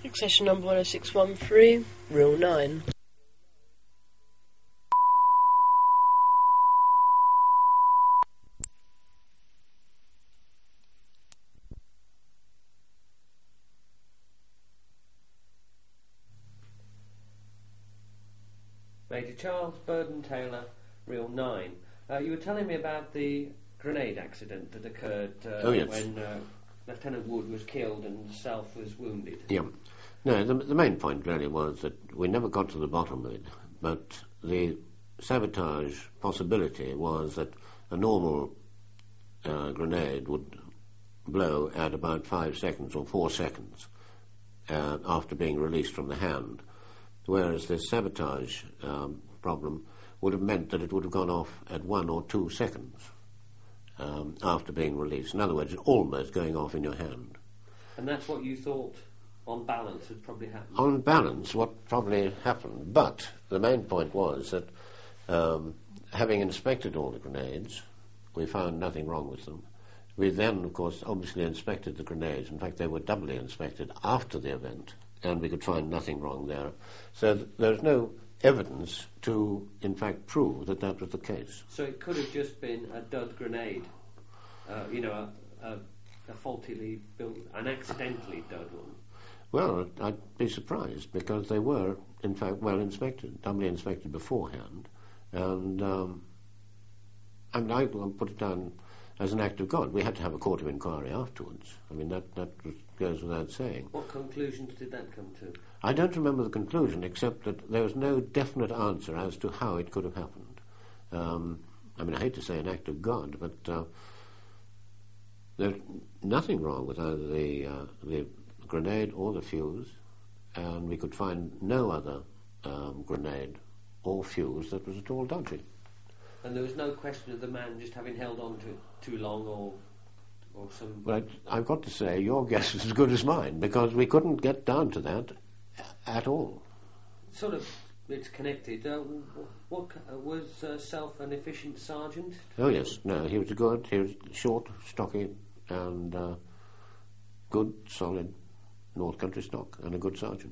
Accession number 10613, rule 9. Major Charles Burden Taylor, reel 9. You were telling me about the grenade accident that occurred when Lieutenant Wood was killed and Self was wounded. Yeah. No, the main point really was that we never got to the bottom of it, but the sabotage possibility was that a normal grenade would blow at about 5 seconds or 4 seconds after being released from the hand, whereas the sabotage problem would have meant that it would have gone off at 1 or 2 seconds after being released. In other words, almost going off in your hand. And that's what you thought, on balance, had probably happened? On balance, what probably happened. But the main point was that having inspected all the grenades, we found nothing wrong with them. We then, of course, obviously inspected the grenades. In fact, they were doubly inspected after the event, and we could find nothing wrong there. So there's no evidence to, in fact, prove that that was the case. So it could have just been a dud grenade, a faultily built, an accidentally dud one. Well, I'd be surprised, because they were, in fact, well inspected, doubly inspected beforehand, and I will put it down as an act of God. We had to have a court of inquiry afterwards. I mean, that goes without saying. What conclusions did that come to? I don't remember the conclusion, except that there was no definite answer as to how it could have happened. I mean, I hate to say an act of God, but there's nothing wrong with either the grenade or the fuse, and we could find no other grenade or fuse that was at all dodgy. And there was no question of the man just having held on to it too long or some... Well, I've got to say, your guess is as good as mine, because we couldn't get down to that at all. Sort of, it's connected. What was Self an efficient sergeant? Oh, yes. No, he was good. He was short, stocky, and good, solid North Country stock, and a good sergeant.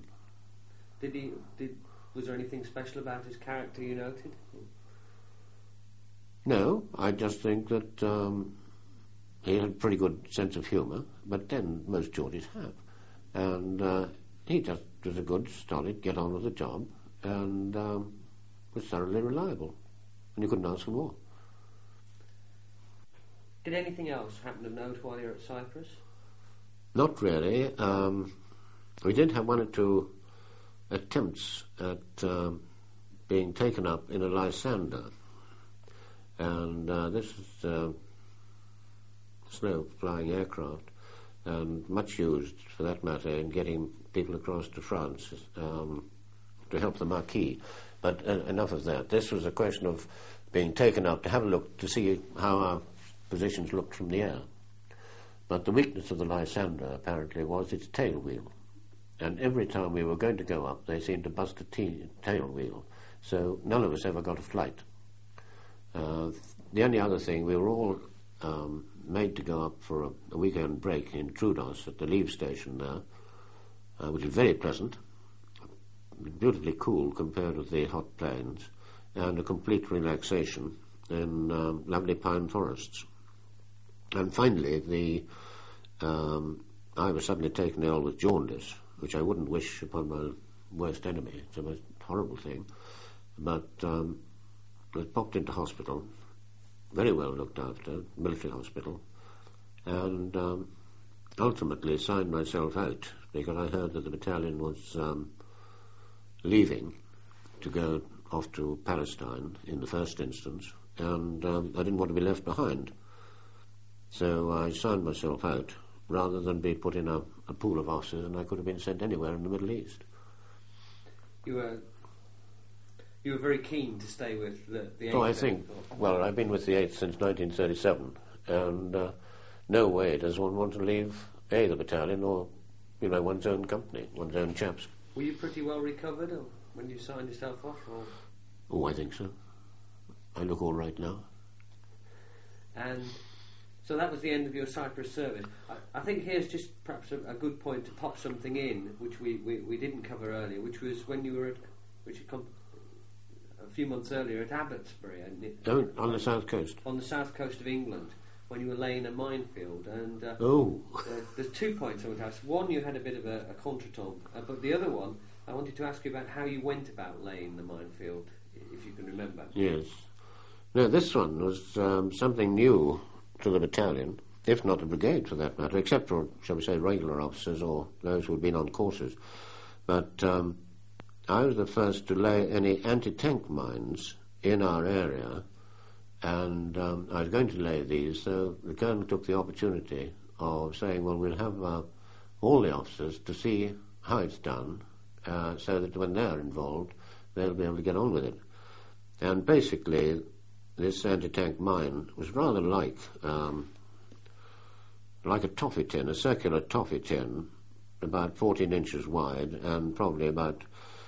Was there anything special about his character you noted? No, I just think that he had a pretty good sense of humour, but then most Geordies have. And he just was a good, solid, get on with the job, and was thoroughly reliable. And you couldn't ask for more. Did anything else happen of note while you were at Cyprus? Not really. We did have one or two attempts at being taken up in a Lysander. And this is a slow-flying aircraft, and much used, for that matter, in getting people across to France to help the Marquis. But enough of that. This was a question of being taken up to have a look to see how our positions looked from the air. But the weakness of the Lysander, apparently, was its tail wheel. And every time we were going to go up, they seemed to bust a tail wheel. So none of us ever got a flight. The only other thing, we were all made to go up for a weekend break in Troodos at the leave station there, which is very pleasant, beautifully cool compared with the hot plains, and a complete relaxation in lovely pine forests. And finally, I was suddenly taken ill with jaundice, which I wouldn't wish upon my worst enemy. It's a most horrible thing. But I was popped into hospital, very well looked after, military hospital, and ultimately signed myself out because I heard that the battalion was leaving to go off to Palestine in the first instance, and I didn't want to be left behind. So I signed myself out rather than be put in a pool of officers, and I could have been sent anywhere in the Middle East. You were very keen to stay with the 8th? Oh, I think, well, I've been with the 8th since 1937, and no way does one want to leave the battalion or, one's own company, one's own chaps. Were you pretty well recovered when you signed yourself off? Or? Oh, I think so. I look all right now. And So that was the end of your Cyprus service. I think here's just perhaps a good point to pop something in, which we didn't cover earlier, which was when you were a few months earlier at Abbotsbury. On the south coast. On the south coast of England, when you were laying a minefield. And there's 2 points I want to ask. One, you had a bit of a contretemps, but the other one, I wanted to ask you about how you went about laying the minefield, if you can remember. Yes. No, this one was something new to the battalion, if not the brigade for that matter, except for, shall we say, regular officers or those who had been on courses. But I was the first to lay any anti-tank mines in our area, and I was going to lay these, so the colonel took the opportunity of saying, well, we'll have all the officers to see how it's done, so that when they're involved, they'll be able to get on with it. And basically, this anti-tank mine was rather like a toffee tin, a circular toffee tin, about 14 inches wide and probably about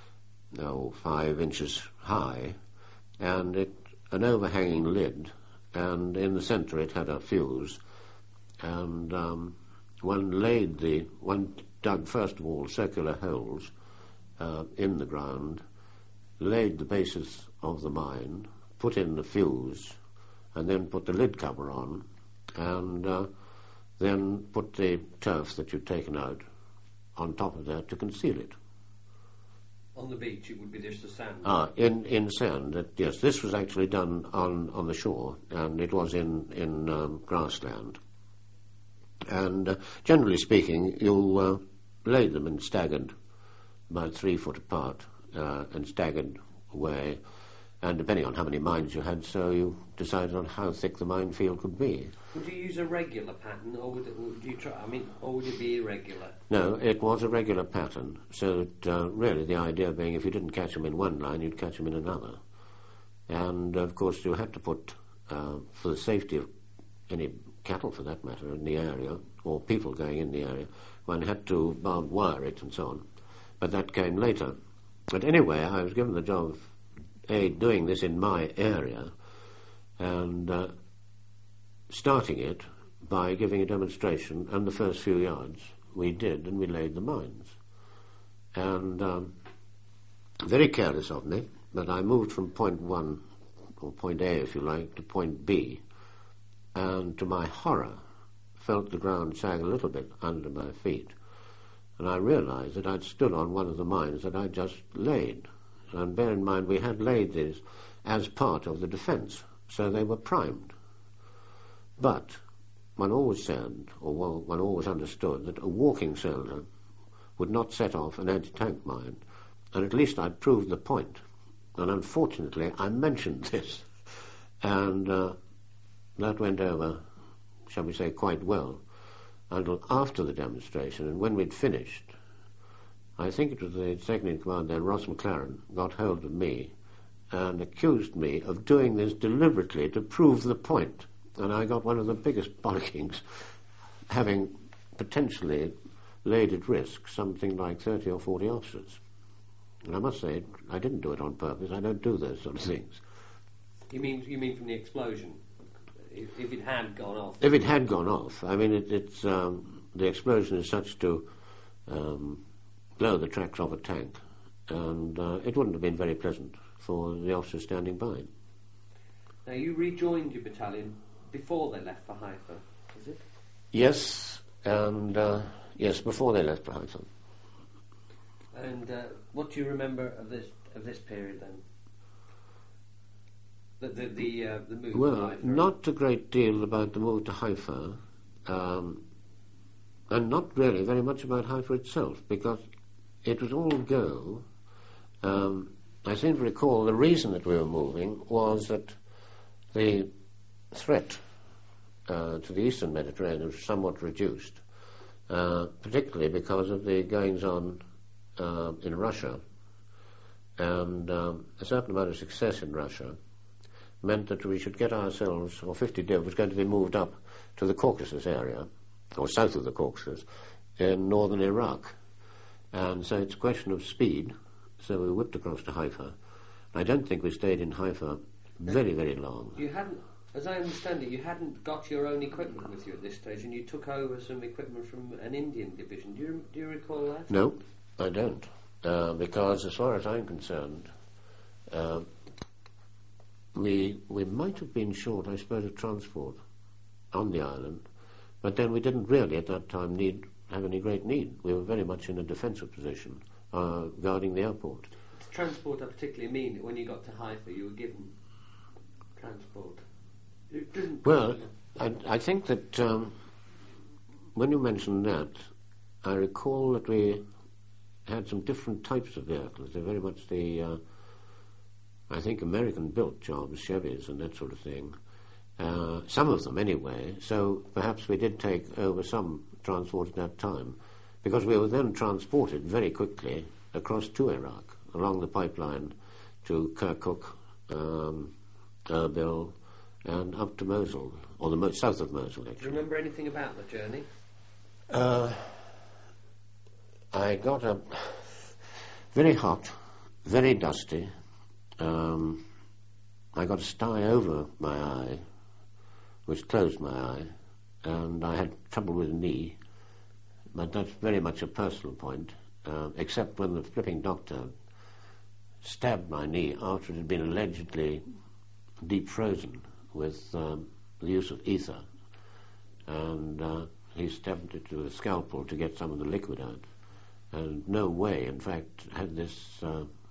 5 inches high, and an overhanging lid, and in the centre it had a fuse, and one dug first of all circular holes in the ground, laid the basis of the mine, put in the fuse, and then put the lid cover on, and then put the turf that you'd taken out on top of that to conceal it. On the beach, it would be just the sand? In sand, yes. This was actually done on the shore, and it was in grassland. And generally speaking, you'll lay them in staggered, about 3 foot apart, and staggered way. And depending on how many mines you had, so you decided on how thick the minefield could be. Would you use a regular pattern, or would it be irregular? No, it was a regular pattern. So that, really, the idea being, if you didn't catch them in one line, you'd catch them in another. And of course, you had to put, for the safety of any cattle, for that matter, in the area, or people going in the area, one had to barbed wire it and so on. But that came later. But anyway, I was given the job of doing this in my area, and starting it by giving a demonstration, and the first few yards we did, and we laid the mines. And very careless of me, but I moved from point 1, or point A if you like, to point B, and to my horror felt the ground sag a little bit under my feet, and I realised that I'd stood on one of the mines that I'd just laid. And bear in mind, we had laid these as part of the defence, so they were primed. But one always said, or one always understood, that a walking soldier would not set off an anti-tank mine, and at least I'd proved the point. And unfortunately, I mentioned this, and that went over, shall we say, quite well, until after the demonstration, and when we'd finished, I think it was the second in command then, Ross McLaren, got hold of me and accused me of doing this deliberately to prove the point. And I got one of the biggest bollockings, having potentially laid at risk something like 30 or 40 officers. And I must say, I didn't do it on purpose. I don't do those sort of things. You mean from the explosion? If it had gone off? If it had gone off. I mean, it's the explosion is such to blow the tracks off a tank, and it wouldn't have been very pleasant for the officers standing by. Now, you rejoined your battalion before they left for Haifa, is it? Yes, and yes, before they left for Haifa. And what do you remember of this period then? The move to Haifa? Not a great deal about the move to Haifa, and not really very much about Haifa itself, because it was all go. I seem to recall the reason that we were moving was that the threat to the eastern Mediterranean was somewhat reduced, particularly because of the goings-on in Russia, and a certain amount of success in Russia meant that we should get ourselves, or 50 Div was going to be moved up to the Caucasus area, or south of the Caucasus, in northern Iraq. And so it's a question of speed, so we whipped across to Haifa. I don't think we stayed in Haifa very, very long. You hadn't As I understand it, you hadn't got your own equipment with you at this stage, and you took over some equipment from an Indian division. Do you recall that? No, I don't. Because as far as I'm concerned, we might have been short, I suppose, of transport on the island, but then we didn't really at that time have any great need. We were very much in a defensive position guarding the airport. Does transport particularly mean that when you got to Haifa you were given transport? It didn't. Well, I think that when you mentioned that, I recall that we had some different types of vehicles. They're very much the, I think, American-built jobs, Chevys and that sort of thing. Some of them, anyway. So perhaps we did take over some transport at that time, because we were then transported very quickly across to Iraq, along the pipeline to Kirkuk, Erbil, and up to Mosul, or the south of Mosul, actually. Do you remember anything about the journey? I got up very hot, very dusty. I got a sty over my eye, which closed my eye, and I had trouble with the knee, but that's very much a personal point, except when the flipping doctor stabbed my knee after it had been allegedly deep frozen with the use of ether, and he stabbed it with a scalpel to get some of the liquid out, and no way, in fact, had this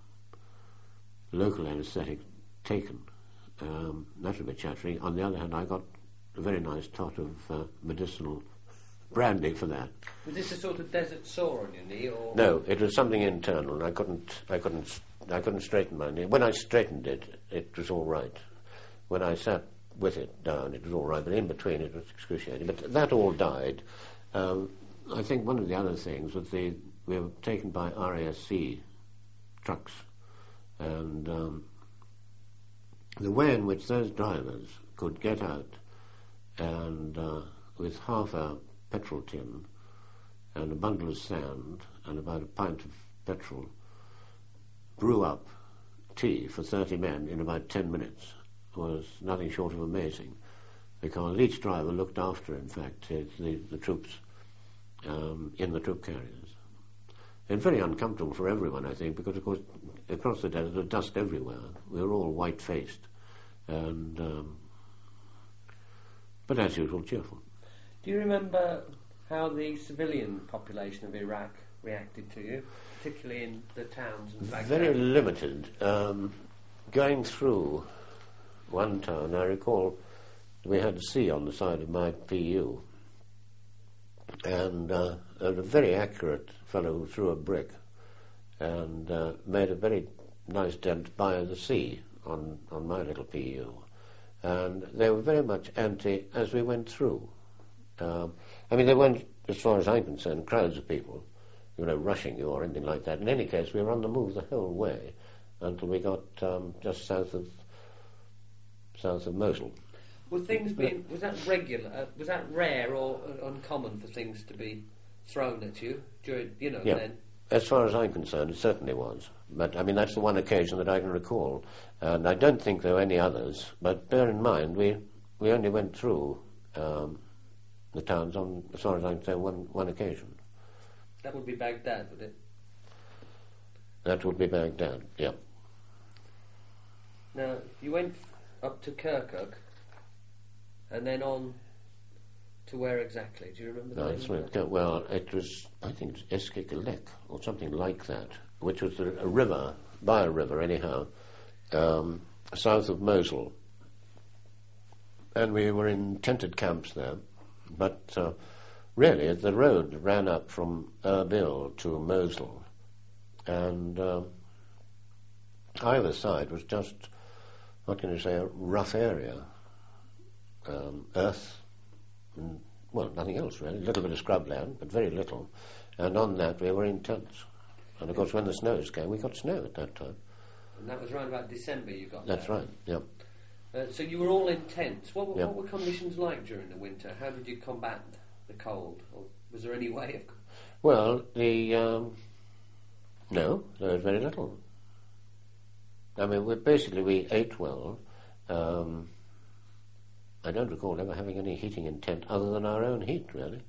local anaesthetic taken. That would be chattering. On the other hand, I got a very nice tot of medicinal brandy for that. Was this a sort of desert sore on your knee, or...? No, it was something internal, and I couldn't straighten my knee. When I straightened it, it was all right. When I sat with it down, it was all right, but in between it was excruciating. But that all died. I think one of the other things was we were taken by RASC trucks, and the way in which those drivers could get out and with half a petrol tin and a bundle of sand and about a pint of petrol brew up tea for 30 men in about 10 minutes was nothing short of amazing, because each driver looked after, in fact, the troops in the troop carriers. And very uncomfortable for everyone, I think, because, of course, across the desert there was dust everywhere. We were all white-faced, and but as usual, cheerful. Do you remember how the civilian population of Iraq reacted to you, particularly in the towns and Baghdad? Very limited. Going through one town, I recall we had a sea on the side of my PU, and a very accurate fellow who threw a brick and made a very nice dent by the sea on my little PU. And they were very much anti as we went through. I mean, there weren't, as far as I'm concerned, crowds of people, rushing you or anything like that. In any case, we were on the move the whole way until we got just south of Mosul. Were things was that regular? Was that rare or uncommon for things to be thrown at you during, Yeah. then? As far as I'm concerned, it certainly was. But, I mean, that's the one occasion that I can recall. And I don't think there were any others. But bear in mind, we only went through the towns on, as far as I can say, one occasion. That would be Baghdad, would it? That would be Baghdad, yeah. Now, you went up to Kirkuk and then on to where exactly? Do you remember No, the name of that? well, it was, I think it was Eskikalek or something like that, which was a river, by a river anyhow, south of Mosul. And we were in tented camps there, but really the road ran up from Erbil to Mosul, and either side was just, what can you say, a rough area, earth, and, well, nothing else really, a little bit of scrubland, but very little, and on that we were in tents. And of course when the snows came, we got snow at that time. And that was around about December you got That's there. right, yeah. So you were all in tents. What Yeah. were conditions like during the winter? How did you combat the cold? Or was there any way of... Well, no, there was very little. I mean, we ate well. I don't recall ever having any heating in tent other than our own heat, really.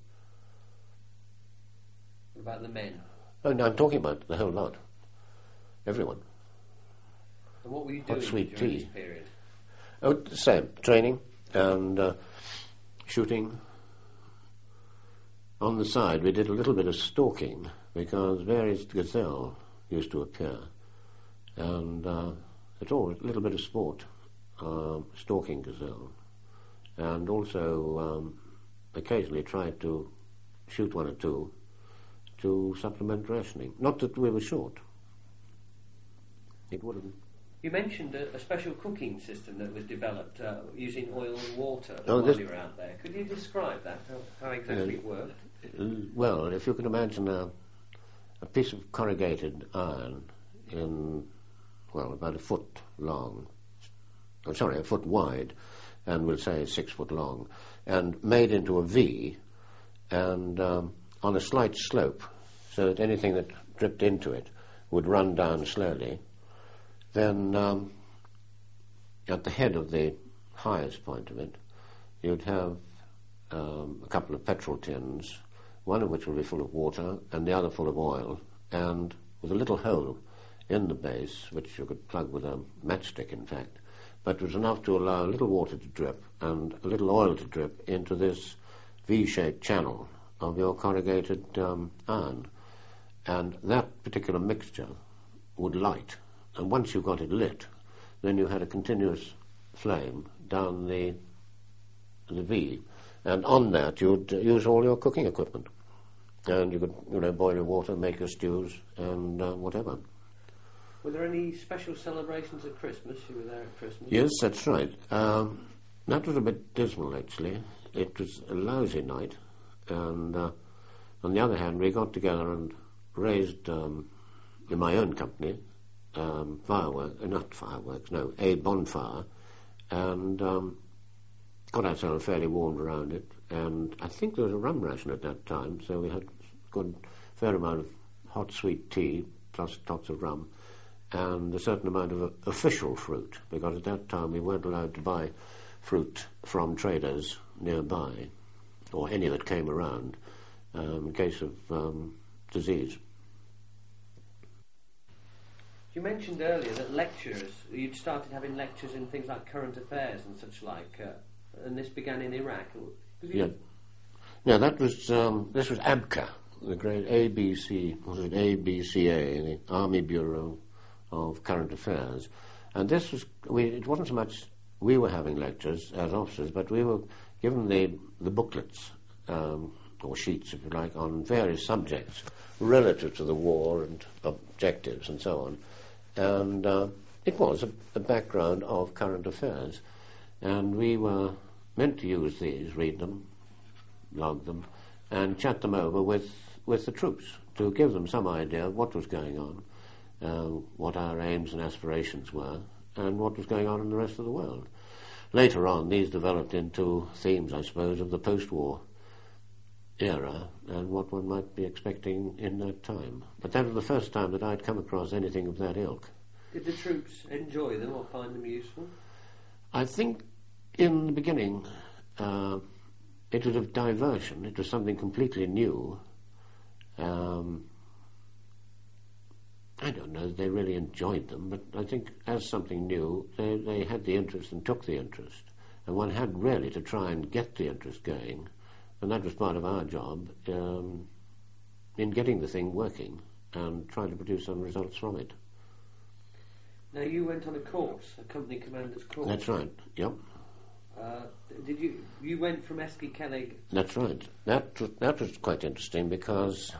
What about the men? Oh, no, I'm talking about the whole lot. Everyone. And what were you Hot doing sweet during tea. this period? Oh, the same. Training and shooting. On the side, we did a little bit of stalking because various gazelle used to appear. And it's all a little bit of sport, stalking gazelle. And also occasionally tried to shoot one or two to supplement rationing. Not that we were short. It wouldn't. You mentioned a special cooking system that was developed using oil and water Oh, while you were out there. Could you describe that, how exactly it worked? Well, if you can imagine a piece of corrugated iron in, well, about a foot long, a foot wide, and we'll say 6 foot long, and made into a V, and on a slight slope, so that anything that dripped into it would run down slowly. Then at the head of the highest point of it, you'd have a couple of petrol tins, one of which would be full of water and the other full of oil, and with a little hole in the base, which you could plug with a matchstick, in fact, but was enough to allow a little water to drip and a little oil to drip into this V-shaped channel of your corrugated iron. And that particular mixture would light. And once you got it lit, then you had a continuous flame down the V. And on that you'd use all your cooking equipment. And you could, boil your water, make your stews, and whatever. Were there any special celebrations at Christmas? You were there at Christmas? Yes, that's right. That was a bit dismal, actually. It was a lousy night. And on the other hand, we got together and raised, in my own company, a bonfire, and got ourselves fairly warmed around it. And I think there was a rum ration at that time, so we had a fair amount of hot sweet tea, plus tots of rum, and a certain amount of official fruit, because at that time we weren't allowed to buy fruit from traders nearby, or any that came around, in case of disease. You mentioned earlier that you'd started having lectures in things like current affairs and such like, and this began in Iraq. Yeah. No, this was ABCA, the great ABCA, the Army Bureau of Current Affairs. And this was, it wasn't so much we were having lectures as officers, but we were given the booklets, or sheets, if you like, on various subjects relative to the war and objectives and so on. And it was a background of current affairs. And we were meant to use these, read them, log them, and chat them over with the troops to give them some idea of what was going on, what our aims and aspirations were, and what was going on in the rest of the world. Later on, these developed into themes, I suppose, of the post-war era and what one might be expecting in that time. But that was the first time that I'd come across anything of that ilk. Did the troops enjoy them or find them useful? I think in the beginning it was a diversion. It was something completely new. I don't know if they really enjoyed them, but I think as something new, they had the interest and took the interest. And one had really to try and get the interest going. And that was part of our job in getting the thing working and trying to produce some results from it. Now, you went on a course, a company commander's course. That's right, yep. Did you went from Esquellig? That's right. That was quite interesting because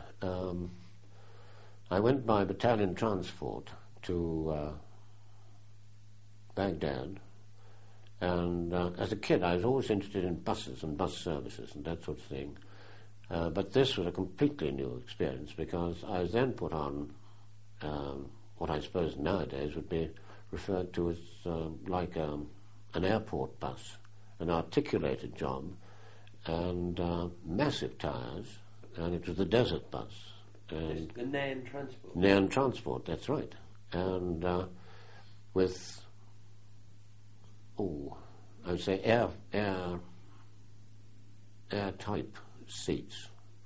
I went by battalion transport to Baghdad. And as a kid, I was always interested in buses and bus services and that sort of thing. But this was a completely new experience because I was then put on what I suppose nowadays would be referred to as like an airport bus, an articulated job, and massive tyres, and it was the desert bus. And the Nairn Transport? Nairn Transport, that's right. And with I would say, air type seats.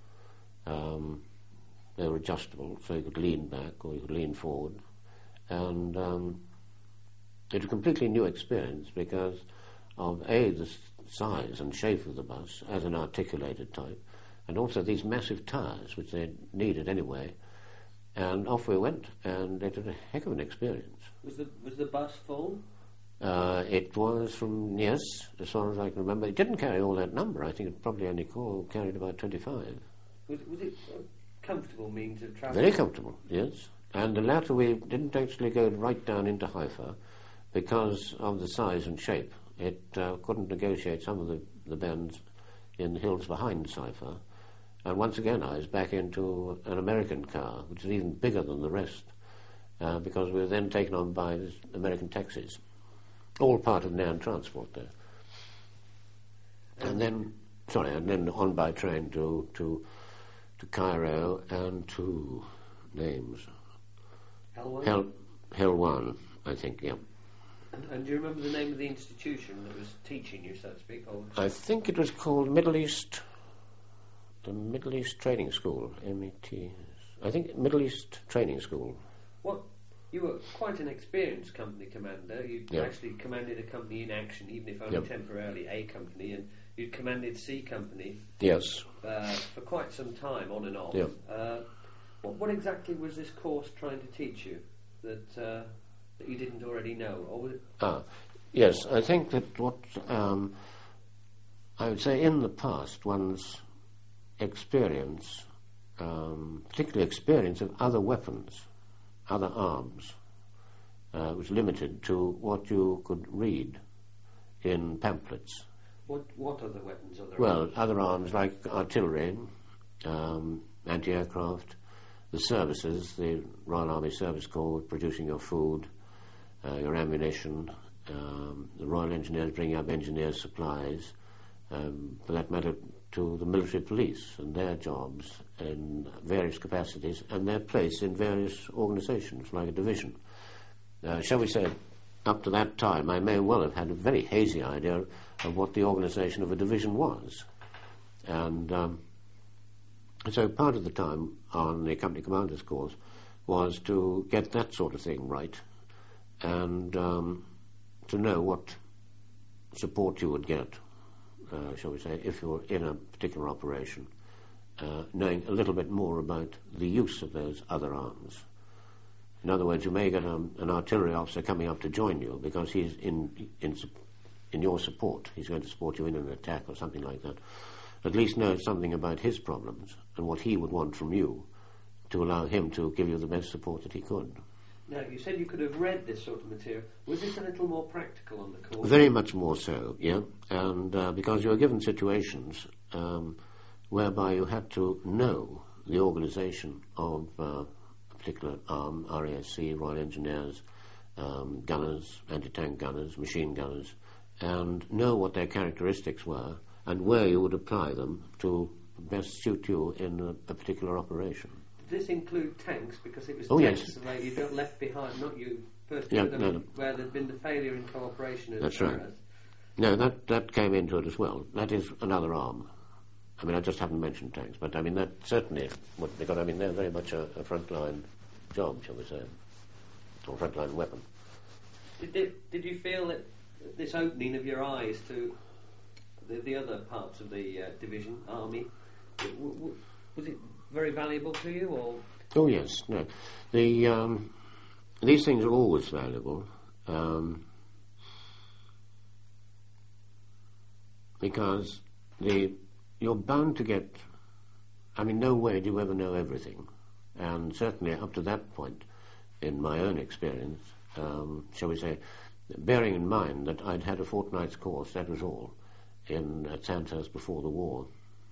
They were adjustable, so you could lean back or you could lean forward. And it was a completely new experience because of, A, the size and shape of the bus as an articulated type, and also these massive tires, which they needed anyway. And off we went, and it was a heck of an experience. Was the bus full? It was yes, as far as I can remember. It didn't carry all that number. I think it probably only carried about 25. Was it a comfortable means of travel? Very comfortable, yes. And the latter, we didn't actually go right down into Haifa because of the size and shape. It couldn't negotiate some of the bends in the hills behind Haifa. And once again, I was back into an American car, which is even bigger than the rest, because we were then taken on by American taxis. All part of Nairn Transport there. And then on by train to Cairo and to names. Helwan, I think, yeah. And do you remember the name of the institution that was teaching you, so to speak? Or I think it was called the Middle East Training School, MET. I think Middle East Training School. You were quite an experienced company commander. You'd actually commanded a company in action, even if only temporarily, A company, and you'd commanded C company. Yes. For quite some time, on and off. Yeah. What exactly was this course trying to teach you that you didn't already know? Or was it yes, I think that what I would say in the past, one's experience, particularly experience of other weapons, other arms, was limited to what you could read in pamphlets. What other weapons are there? Well, other arms like artillery, anti-aircraft, the services, the Royal Army Service Corps producing your food, your ammunition, the Royal Engineers bringing up engineers' supplies, for that matter to the military police and their jobs in various capacities and their place in various organisations like a division. Shall we say, up to that time I may well have had a very hazy idea of what the organisation of a division was. And so part of the time on the company commander's course was to get that sort of thing right and to know what support you would get, shall we say, if you were in a particular operation, knowing a little bit more about the use of those other arms. In other words, you may get an artillery officer coming up to join you because he's in your support. He's going to support you in an attack or something like that. At least know something about his problems and what he would want from you to allow him to give you the best support that he could. Now, you said you could have read this sort of material. Was this a little more practical on the course? Very much more so, yeah. And because you were given situations whereby you had to know the organisation of a particular arm, RASC, Royal Engineers, gunners, anti-tank gunners, machine gunners, and know what their characteristics were and where you would apply them to best suit you in a particular operation. Did this include tanks? Because it was tanks where you got left behind, not you first, where there'd been the failure in cooperation. That's right. No, that came into it as well. That is another arm. I mean, I just haven't mentioned tanks, but I mean, that certainly would, because I mean, they're very much a frontline job, shall we say, or frontline weapon. Did you feel that this opening of your eyes to the other parts of the division, army, was it very valuable to you, or? Oh yes, no. These things are always valuable because you're bound to get. I mean, no way do you ever know everything, and certainly up to that point, in my own experience, shall we say, bearing in mind that I'd had a fortnight's course, that was all, at Sandhurst before the war,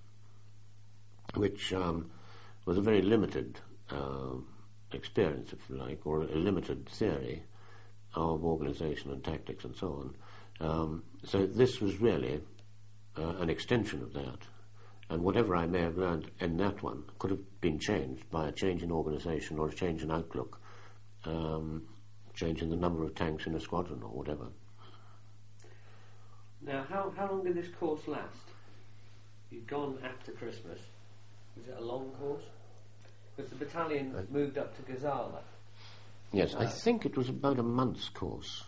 which was a very limited experience, if you like, or a limited theory of organisation and tactics and so on. So this was really an extension of that. And whatever I may have learned in that one could have been changed by a change in organisation or a change in outlook, change in the number of tanks in a squadron or whatever. Now, how long did this course last? You'd gone after Christmas. Was it a long course? Because the battalion moved up to Gazala. Yes, I think it was about a month's course.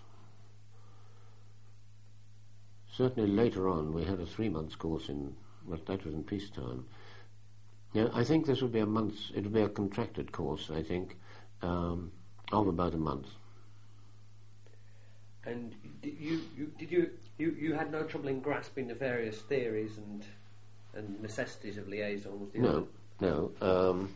Certainly later on we had a 3-month course but that was in peacetime. Yeah, I think this would be it would be a contracted course, I think, of about a month. And you had no trouble in grasping the various theories and necessities of liaison? No.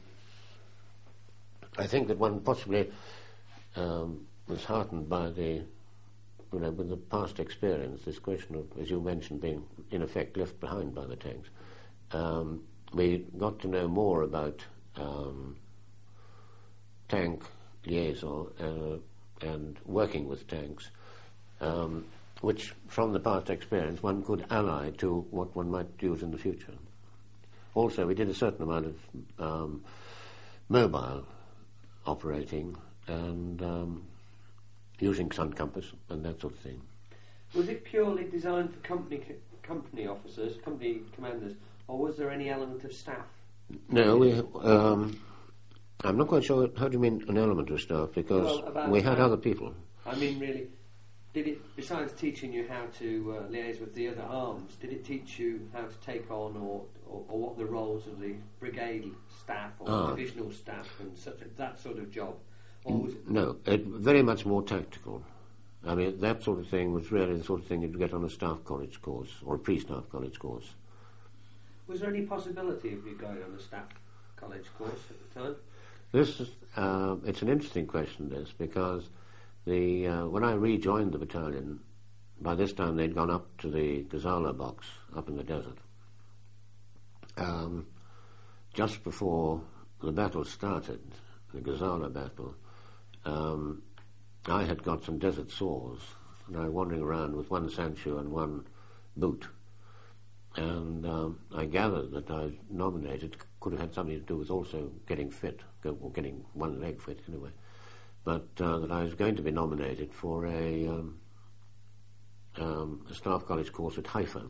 I think that one possibly was heartened by with the past experience, this question of, as you mentioned, being in effect left behind by the tanks. We got to know more about tank liaison and working with tanks, which, from the past experience, one could ally to what one might use in the future. Also, we did a certain amount of mobile operating and using sun compass and that sort of thing. Was it purely designed for company officers, company commanders, or was there any element of staff? No, I'm not quite sure. How do you mean an element of staff? Because we had other people. I mean, really, did it, besides teaching you how to liaise with the other arms, did it teach you how to take on or what the roles of the brigade staff or divisional staff and that sort of job? Or was it no, very much more tactical. I mean, that sort of thing was really the sort of thing you'd get on a staff college course or a pre-staff college course. Was there any possibility of you going on a staff college course at the time? This is, it's an interesting question, this, because when I rejoined the battalion, by this time they'd gone up to the Gazala box up in the desert. Just before the battle started, the Gazala battle, I had got some desert sores, and I was wandering around with one sandshoe and one boot. And I gathered that I was nominated, could have had something to do with also getting fit, or getting one leg fit anyway, but that I was going to be nominated for a staff college course at Haifa,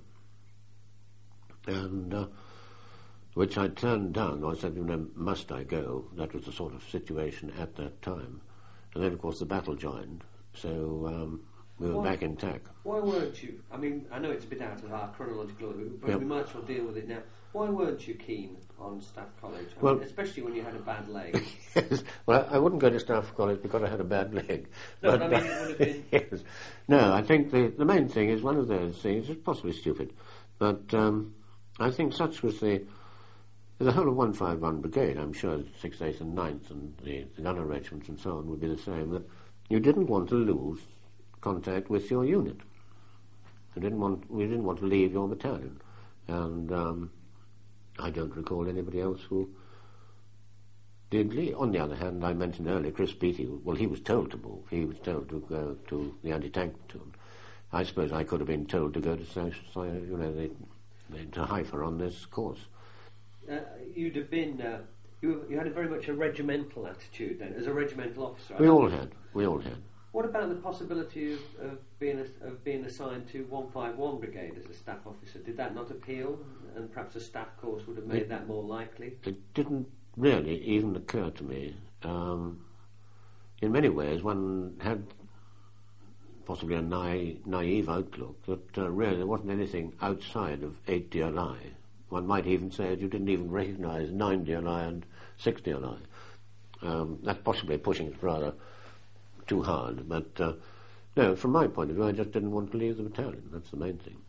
and which I turned down. I said, must I go? That was the sort of situation at that time. And then, of course, the battle joined, so we were back in TAC. Why weren't you? I mean, I know it's a bit out of our chronological order, but we might as well deal with it now. Why weren't you keen on staff college? I mean, especially when you had a bad leg. Yes. Well, I wouldn't go to staff college because I had a bad leg. No, but I mean, it would have been... Yes. No, I think the main thing is one of those things, it's possibly stupid, but I think such was the whole of 151 Brigade. I'm sure 6th, 8th and 9th and the gunner regiments and so on would be the same, that you didn't want to lose contact with your unit. We didn't want to leave your battalion. And I don't recall anybody else who did leave. On the other hand, I mentioned earlier, Chris Beattie, well, he was told to move. He was told to go to the anti-tank platoon. I suppose I could have been told to go to to Haifa on this course. You'd have been... you had a very much a regimental attitude then, as a regimental officer. We all had. What about the possibility of being assigned to 151 Brigade as a staff officer? Did that not appeal? And perhaps a staff course would have made that more likely? It didn't really even occur to me. In many ways, one had possibly a naive outlook that really there wasn't anything outside of 8 DLI. One might even say that you didn't even recognise 9 DLI and 6 DLI. That's possibly pushing it rather too hard, but no, from my point of view, I just didn't want to leave the battalion. That's the main thing.